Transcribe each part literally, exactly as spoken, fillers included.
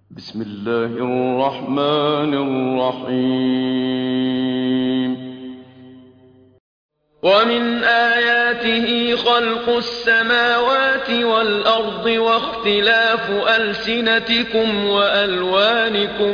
بسم الله الرحمن الرحيم. ومن آياته خلق السماوات والأرض واختلاف ألسنتكم وألوانكم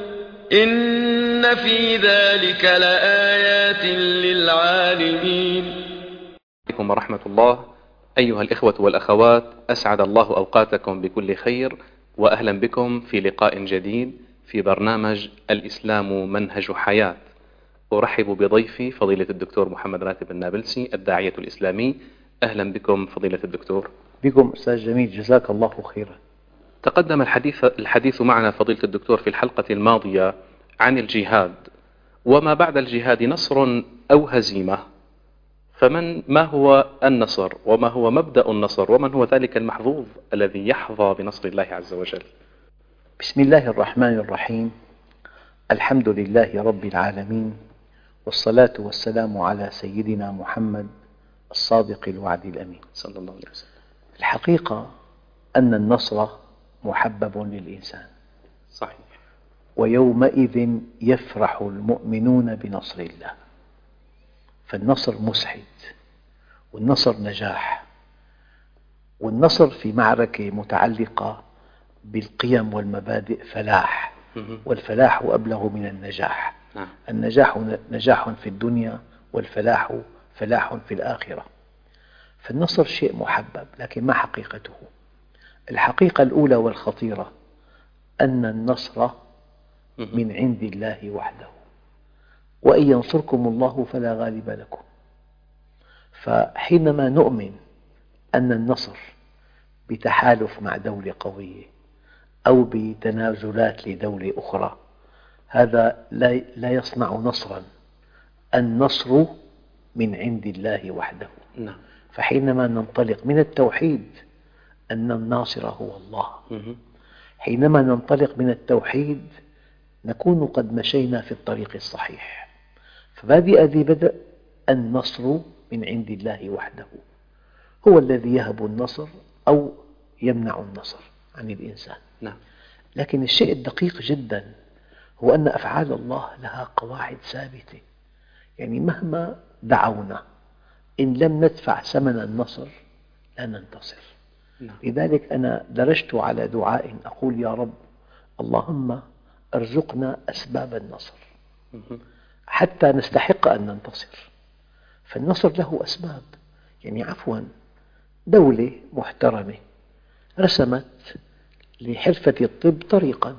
إن في ذلك لآيات للعالمين. عليكم ورحمة الله. أيها الإخوة والأخوات، أسعد الله أوقاتكم بكل خير، وأهلا بكم في لقاء جديد في برنامج الإسلام منهج حياة. أرحب بضيفي فضيلة الدكتور محمد راتب النابلسي، الداعية الإسلامي. أهلا بكم فضيلة الدكتور. بكم أستاذ جميل، جزاك الله خيرا. تقدم الحديث, الحديث معنا فضيلة الدكتور في الحلقة الماضية عن الجهاد وما بعد الجهاد، نصر أو هزيمة. فمن ما هو النصر، وما هو مبدأ النصر، ومن هو ذلك المحظوظ الذي يحظى بنصر الله عز وجل؟ بسم الله الرحمن الرحيم. الحمد لله رب العالمين، والصلاة والسلام على سيدنا محمد الصادق الوعد الأمين صلى الله عليه وسلم. الحقيقة أن النصر محبب للإنسان، صحيح. ويومئذ يفرح المؤمنون بنصر الله. فالنصر مسعد، والنصر نجاح، والنصر في معركة متعلقة بالقيم والمبادئ فلاح، والفلاح أبلغ من النجاح. النجاح نجاح في الدنيا، والفلاح فلاح في الآخرة. فالنصر شيء محبب، لكن ما حقيقته؟ الحقيقة الأولى والخطيرة أن النصر من عند الله وحده، وإن ينصركم الله فلا غالب لكم. فحينما نؤمن أن النصر بتحالف مع دولة قوية أو بتنازلات لدولة أخرى، هذا لا يصنع نصرا. النصر من عند الله وحده. فحينما ننطلق من التوحيد أن الناصر هو الله، حينما ننطلق من التوحيد نكون قد مشينا في الطريق الصحيح. فبادئ ذي بدء النصر من عند الله وحده، هو الذي يهب النصر أو يمنع النصر عن الإنسان. نعم. لكن الشيء الدقيق جدا هو أن أفعال الله لها قواعد ثابتة، يعني مهما دعونا إن لم ندفع ثمن النصر لا ننتصر. نعم. لذلك أنا درجت على دعاء أقول: يا رب، اللهم ارزقنا أسباب النصر حتى نستحق أن ننتصر. فالنصر له أسباب، يعني عفوا دولة محترمة رسمت لحرفة الطب طريقا،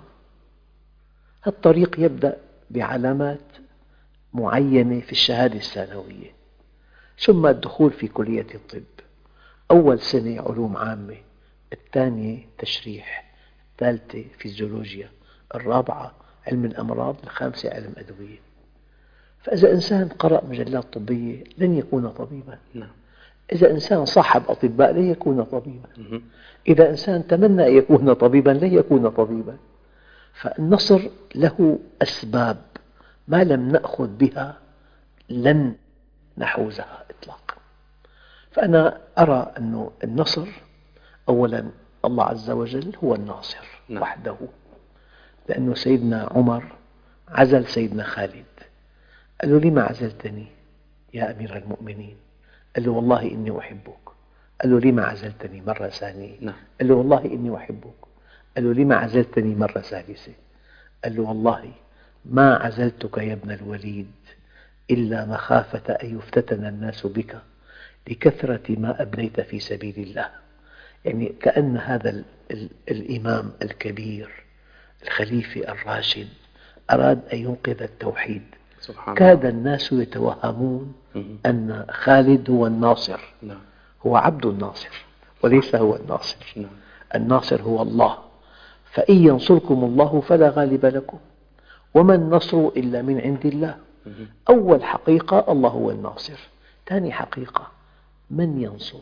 الطريق يبدأ بعلامات معينة في الشهادة الثانوية، ثم الدخول في كلية الطب. أول سنة علوم عامة، الثانية تشريح، الثالثة فيزيولوجيا، الرابعة علم الأمراض، الخامسة علم أدوية. فإذا إنسان قرأ مجلات طبية لن يكون طبيبا. إذا إنسان صاحب أطباء لن يكون طبيبا. إذا إنسان تمنى أن يكون طبيبا لن يكون طبيبا. فالنصر له أسباب ما لم نأخذ بها لن نحوزها إطلاقا. فأنا أرى أن النصر أولا الله عز وجل هو الناصر وحده، لأن سيدنا عمر عزل سيدنا خالد، قال له: لما عزلتني يا أمير المؤمنين؟ قال له: والله إني أحبك. قال له: لما عزلتني مرة ثانية؟ قال له: والله إني أحبك. قال له: لما عزلتني مرة ثالثة؟ قال له: والله ما عزلتك يا ابن الوليد إلا مخافة أن يفتتن الناس بك لكثرة ما أبنيت في سبيل الله. يعني كأن هذا الإمام الكبير الخليفة الراشد أراد أن ينقذ التوحيد. كاد الناس يتوهمون أن خالد هو الناصر، هو عبد الناصر وليس هو الناصر. الناصر هو الله. فإن ينصركم الله فلا غالب لكم، وما النصر إلا من عند الله. أول حقيقة الله هو الناصر. ثاني حقيقة من ينصر،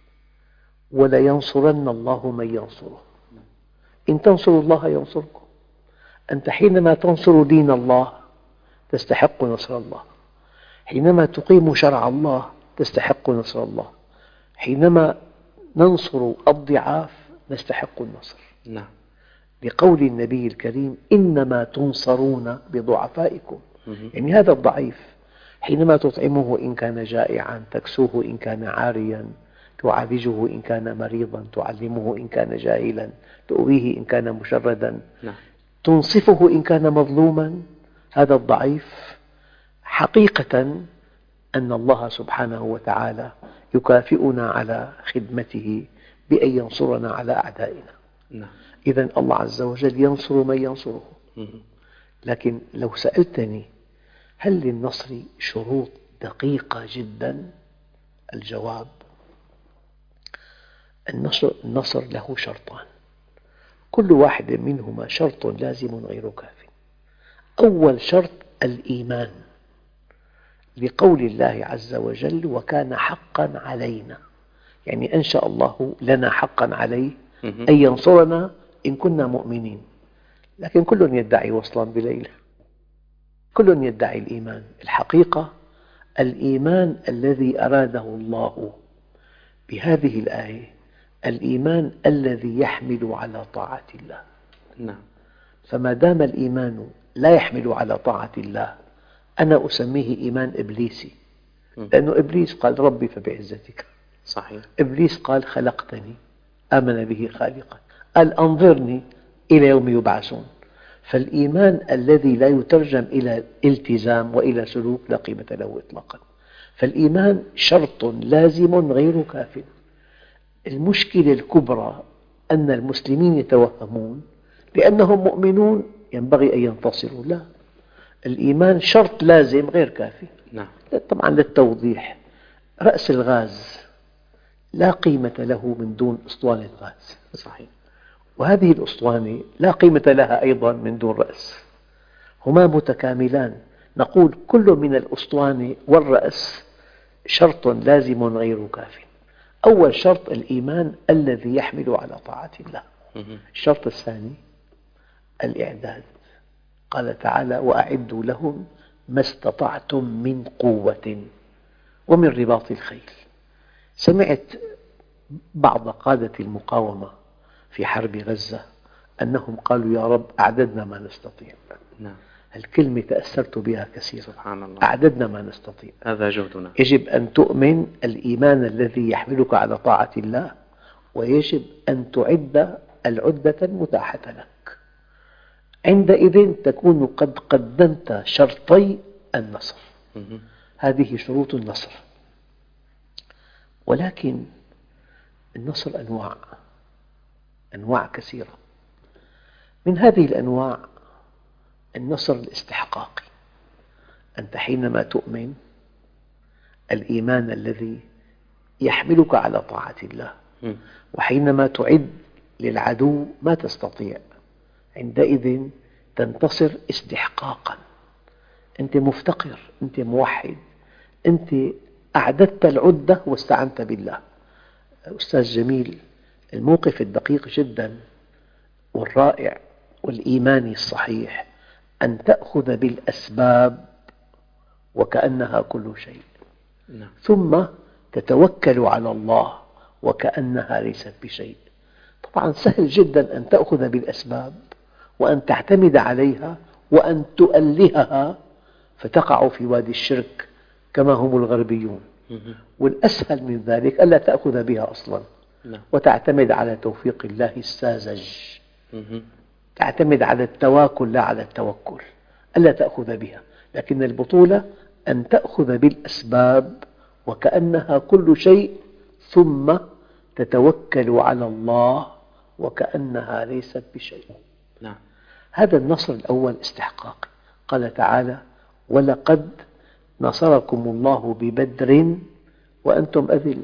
ولا ينصرن الله من ينصره. إن تنصروا الله ينصركم. أنت حينما تنصر دين الله تستحق نصر الله، حينما تقيم شرع الله تستحق نصر الله، حينما ننصر الضعاف نستحق النصر. نعم. لقول النبي الكريم إنما تنصرون بضعفائكم. يعني هذا الضعيف حينما تطعمه إن كان جائعا، تكسوه إن كان عاريا، تعالجه إن كان مريضا، تعلمه إن كان جاهلا، تؤويه إن كان مشردا، تنصفه إن كان مظلوما، هذا الضعيف حقيقة أن الله سبحانه وتعالى يكافئنا على خدمته بأن ينصرنا على أعدائنا. إذن الله عز وجل ينصر من ينصره. لكن لو سألتني هل للنصر شروط دقيقة جدا؟ الجواب: النصر, النصر له شرطان، كل واحد منهما شرط لازم غير كاف. أول شرط الإيمان، لقول الله عز وجل: وكان حقا علينا، يعني أنشأ الله لنا حقا عليه أن ينصرنا إن كنا مؤمنين. لكن كل يدعي وصلا بليلى، كل يدعي الإيمان. الحقيقة الإيمان الذي أراده الله بهذه الآية الإيمان الذي يحمل على طاعة الله. نعم. فما دام الإيمان لا يحمل على طاعة الله أنا أسميه إيمان إبليسي، لأن إبليس قال ربي فبعزتك. صحيح. إبليس قال خلقتني، آمن به خالقا، قال أنظرني إلى يوم يبعثون. فالإيمان الذي لا يترجم إلى التزام وإلى سلوك لا قيمة له إطلاقا. فالإيمان شرط لازم غير كاف. المشكلة الكبرى أن المسلمين يتوهمون لأنهم مؤمنون ينبغي أن ينتصروا. لا، الإيمان شرط لازم غير كافي. نعم. طبعا للتوضيح، رأس الغاز لا قيمة له من دون أسطوانة غاز. صحيح. وهذه الأسطوانة لا قيمة لها أيضا من دون رأس، هما متكاملان. نقول كل من الأسطوانة والرأس شرط لازم غير كاف. أول شرط الإيمان الذي يحمل على طاعة الله. الشرط الثاني الإعداد. قال تعالى: وأعدوا لهم ما استطعتم من قوة ومن رباط الخيل. سمعت بعض قادة المقاومة في حرب غزة أنهم قالوا: يا رب أعددنا ما نستطيع. نعم. الكلمة تأثرت بها كثيرا. سبحان الله. أعددنا ما نستطيع، هذا جهدنا. يجب أن تؤمن الإيمان الذي يحملك على طاعة الله، ويجب أن تعد العدة المتاحة لك. عندئذ تكون قد قدمت شرطي النصر. هذه شروط النصر. ولكن النصر أنواع أنواع كثيرة. من هذه الأنواع النصر الاستحقاقي. أنت حينما تؤمن الإيمان الذي يحملك على طاعة الله، وحينما تعد للعدو ما تستطيع، عندئذ تنتصر استحقاقا. أنت مفتقر، أنت موحد، أنت أعددت العدة واستعنت بالله. أستاذ جميل، الموقف الدقيق جدا والرائع والإيماني الصحيح أن تأخذ بالأسباب وكأنها كل شيء، ثم تتوكل على الله وكأنها ليست بشيء. طبعا سهل جدا أن تأخذ بالأسباب وأن تعتمد عليها وأن تؤلهها فتقع في وادي الشرك كما هم الغربيون. والأسهل من ذلك ألا تأخذ بها أصلا وتعتمد على توفيق الله الساذج، تعتمد على التواكل لا على التوكل، ألا تأخذ بها. لكن البطولة أن تأخذ بالأسباب وكأنها كل شيء، ثم تتوكل على الله وكأنها ليست بشيء. نعم. هذا النصر الأول استحقاقي. قال تعالى: ولقد نصركم الله ببدر وأنتم أذلة.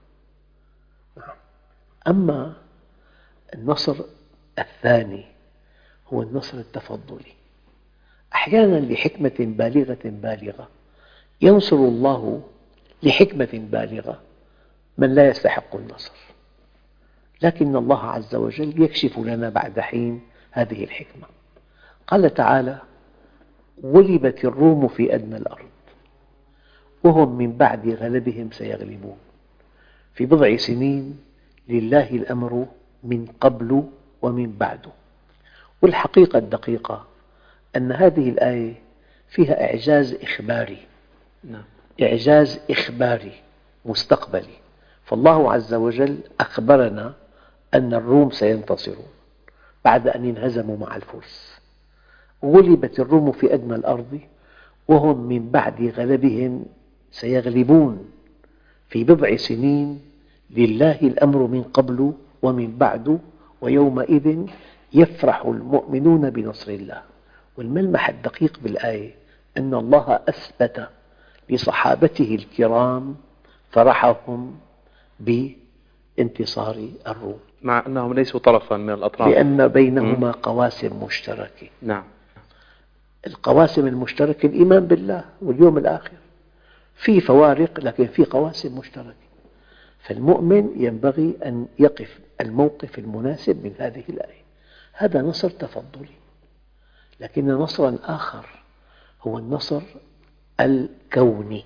أما النصر الثاني هو النصر التفضلي. أحيانا لحكمة بالغة بالغة ينصر الله لحكمة بالغة من لا يستحق النصر، لكن الله عز وجل يكشف لنا بعد حين هذه الحكمة. قال تعالى: غلبت الروم في أدنى الأرض وهم من بعد غلبهم سيغلبون في بضع سنين لله الأمر من قبل ومن بعد. والحقيقة الدقيقة أن هذه الآية فيها إعجاز إخباري، نعم. إعجاز إخباري مستقبلي. فالله عز وجل أخبرنا أن الروم سينتصرون بعد أن انهزموا مع الفرس. غلبت الروم في أدنى الأرض وهم من بعد غلبهم سيغلبون في بضع سنين، لله الأمر من قبل ومن بعد، ويومئذ يفرح المؤمنون بنصر الله. والملمح الدقيق بالآية أن الله أثبت لصحابته الكرام فرحهم بانتصار الروم، مع أنهم ليسوا طرفا من الأطراف، لأن بينهما قواسم مشتركة. نعم. القواسم المشتركة الإيمان بالله واليوم الآخر، في فوارق لكن في قواسم مشتركة. فالمؤمن ينبغي أن يقف الموقف المناسب من هذه الآية. هذا نصر تفضلي، لكن نصرا آخر هو النصر الكوني.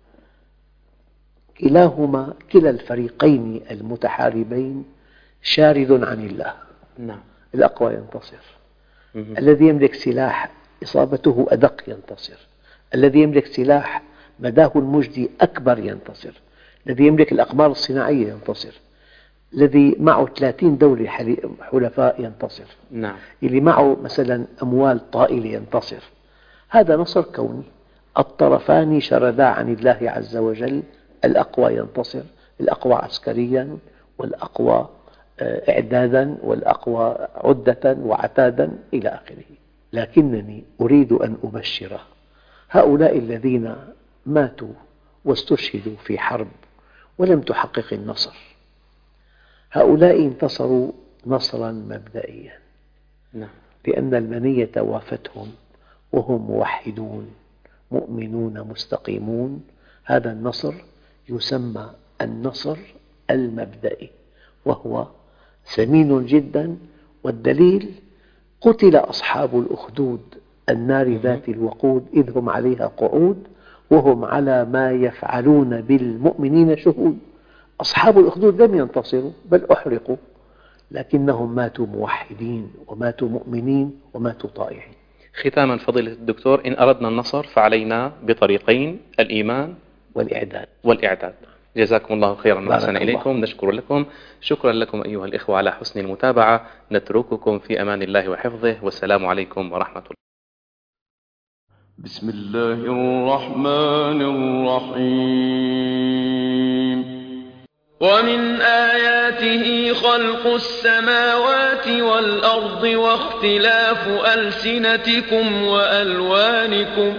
كلاهما كلا الفريقين المتحاربين شارد عن الله. نعم. الأقوى ينتصر. الذي يملك سلاح إصابته أدق ينتصر. الذي يملك سلاح مداه المجدي أكبر ينتصر. الذي يملك الأقمار الصناعية ينتصر. الذي معه ثلاثين دولة حلفاء ينتصر. نعم. اللي معه مثلا أموال طائلة ينتصر. هذا نصر كوني، الطرفان شردا عن الله عز وجل، الأقوى ينتصر، الأقوى عسكريا والأقوى إعدادا والأقوى عدة وعتادا إلى آخره. لكنني أريد أن أبشر هؤلاء الذين ماتوا واستشهدوا في حرب ولم تحقق النصر. هؤلاء انتصروا نصرا مبدئيا، لأن المنية وافتهم وهم موحدون مؤمنون مستقيمون. هذا النصر يسمى النصر المبدئي، وهو ثمين جدا. والدليل قتل أصحاب الأخدود النار ذات الوقود إذ هم عليها قعود وهم على ما يفعلون بالمؤمنين شهود. أصحاب الأخدود لم ينتصروا بل أحرقوا، لكنهم ماتوا موحدين وماتوا مؤمنين وماتوا طائعين. ختاما فضيلة الدكتور، إن أردنا النصر فعلينا بطريقين: الإيمان والإعداد والإعداد. جزاكم الله خيرا وأحسن إليكم. نشكر لكم. شكرا لكم أيها الإخوة على حسن المتابعة. نترككم في أمان الله وحفظه، والسلام عليكم ورحمة الله. بسم الله الرحمن الرحيم. ومن آياته خلق السماوات والأرض واختلاف ألسنتكم وألوانكم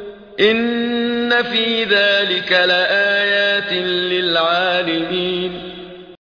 إن في ذلك لآيات للعالمين.